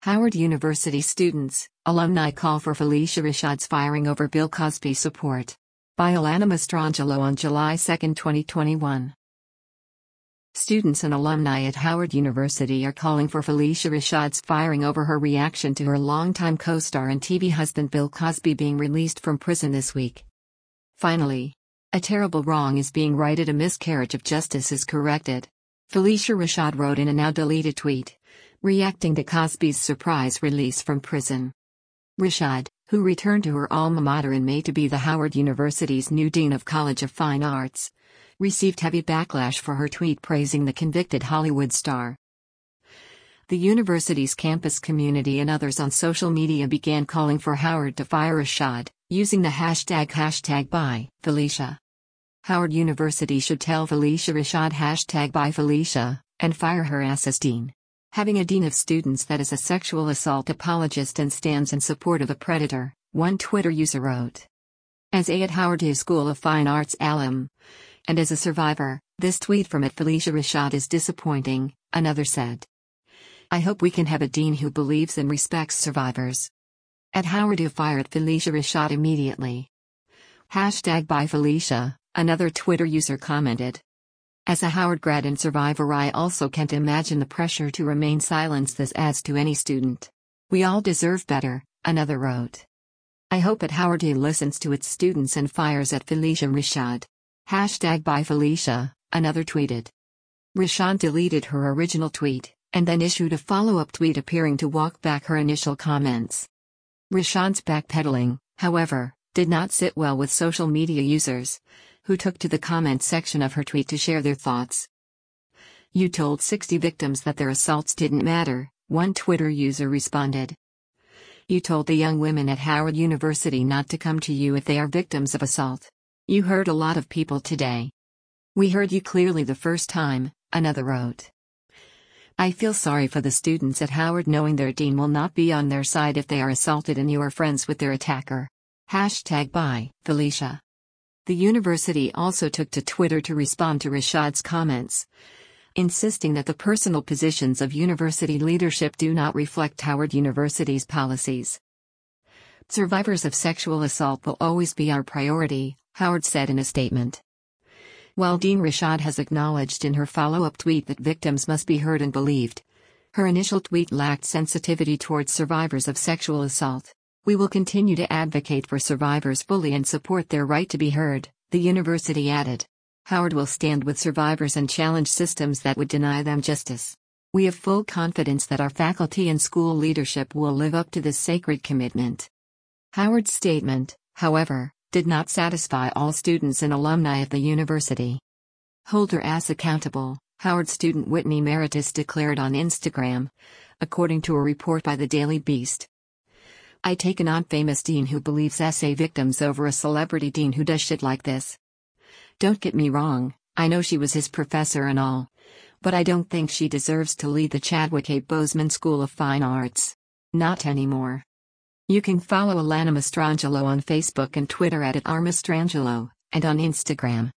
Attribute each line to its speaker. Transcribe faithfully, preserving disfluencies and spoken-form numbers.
Speaker 1: Howard University students, alumni call for Phylicia Rashad's firing over Bill Cosby support. By Alana Mastrangelo on July second, twenty twenty-one. Students and alumni at Howard University are calling for Phylicia Rashad's firing over her reaction to her longtime co-star and T V husband Bill Cosby being released from prison this week. Finally, a terrible wrong is being righted, a miscarriage of justice is corrected. Phylicia Rashad wrote in a now-deleted tweet, reacting to Cosby's surprise release from prison. Rashad, who returned to her alma mater in May to be the Howard University's new Dean of College of Fine Arts, received heavy backlash for her tweet praising the convicted Hollywood star. The university's campus community and others on social media began calling for Howard to fire Rashad, using the hashtag hashtag by Phylicia. Howard University should tell Phylicia Rashad hashtag by Phylicia, and fire her as dean. Having a dean of students that is a sexual assault apologist and stands in support of a predator, one Twitter user wrote. As a at Howard School of Fine Arts alum, and as a survivor, this tweet from at Phylicia Rashad is disappointing, another said. I hope we can have a dean who believes and respects survivors. At Howard who fired Phylicia Rashad immediately. Hashtag by Phylicia, another Twitter user commented. As a Howard grad and survivor, I also can't imagine the pressure to remain silent this adds to any student. We all deserve better, another wrote. I hope at Howard he listens to its students and fires at Phylicia Rashad. Hashtag by Phylicia, another tweeted. Rashad deleted her original tweet, and then issued a follow-up tweet appearing to walk back her initial comments. Rashad's backpedaling, however, did not sit well with social media users, who took to the comment section of her tweet to share their thoughts. You told sixty victims that their assaults didn't matter, one Twitter user responded. You told the young women at Howard University not to come to you if they are victims of assault. You heard a lot of people today. We heard you clearly the first time, another wrote. I feel sorry for the students at Howard knowing their dean will not be on their side if they are assaulted and you are friends with their attacker. Hashtag by Phylicia. The university also took to Twitter to respond to Rashad's comments, insisting that the personal positions of university leadership do not reflect Howard University's policies. Survivors of sexual assault will always be our priority, Howard said in a statement. While Dean Rashad has acknowledged in her follow-up tweet that victims must be heard and believed, her initial tweet lacked sensitivity towards survivors of sexual assault. We will continue to advocate for survivors fully and support their right to be heard, the university added. Howard will stand with survivors and challenge systems that would deny them justice. We have full confidence that our faculty and school leadership will live up to this sacred commitment. Howard's statement, however, did not satisfy all students and alumni of the university. Hold her ass accountable, Howard student Whitney Meritus declared on Instagram, according to a report by the Daily Beast. I take a non-famous dean who believes S A victims over a celebrity dean who does shit like this. Don't get me wrong, I know she was his professor and all, but I don't think she deserves to lead the Chadwick A. Boseman School of Fine Arts. Not anymore. You can follow Alana Mastrangelo on Facebook and Twitter at, at r mastrangelo, and on Instagram.